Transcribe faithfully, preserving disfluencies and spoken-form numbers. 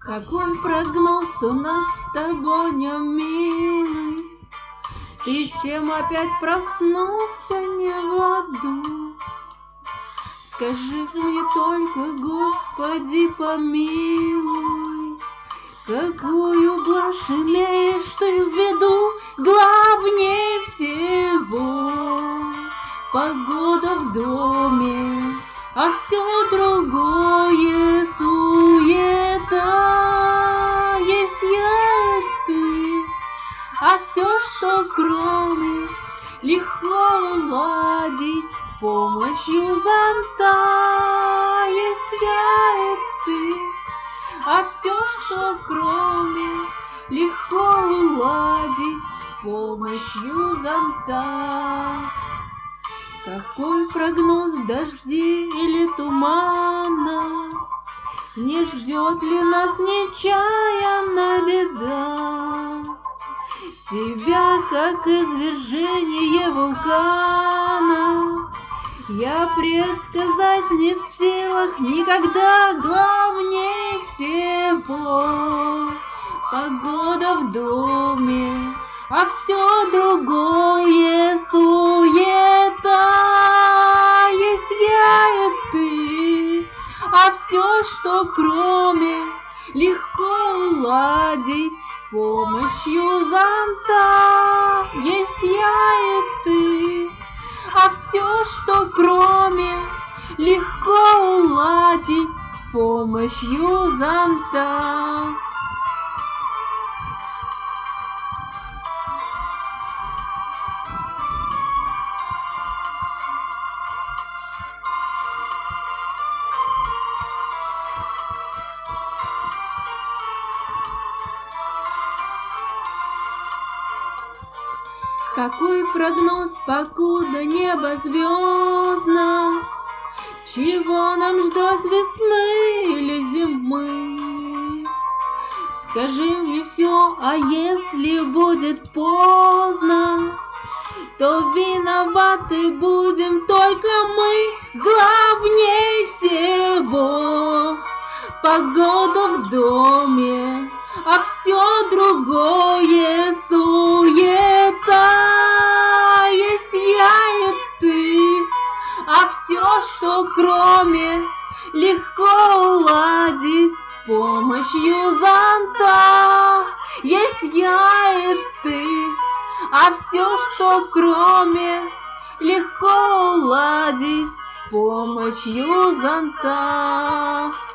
Какой прогноз у нас с тобой, не милый? Ты с чем опять проснулся не в ладу? Скажи мне только, Господи, помилуй, какую блажь имеешь ты в виду? Главнее всего погода в доме, а все другое суета. Есть я и ты, а все, что кроме, легко уладить с помощью зонта. Есть я и ты, а все, что кроме, легко уладить с помощью зонта. Какой прогноз дождей или тумана? Не ждет ли нас нечаянная беда? Тебя, как извержение вулкана, я предсказать не в силах никогда. Главнее всего погода в доме, а все другое суета. Есть я и ты, а все, что кроме, легко уладить с помощью зонта. Есть я и ты, а все, что кроме, легко уладить с помощью зонта. Какой прогноз, покуда небо звездно? Чего нам ждать, весны или зимы? Скажи мне все, а если будет поздно, то виноваты будем только мы. Главнее всего погода в доме, а все другое суета. Есть я и ты, а все, что кроме, легко уладить с помощью зонта. Есть я и ты, а все, что кроме, легко уладить с помощью зонта.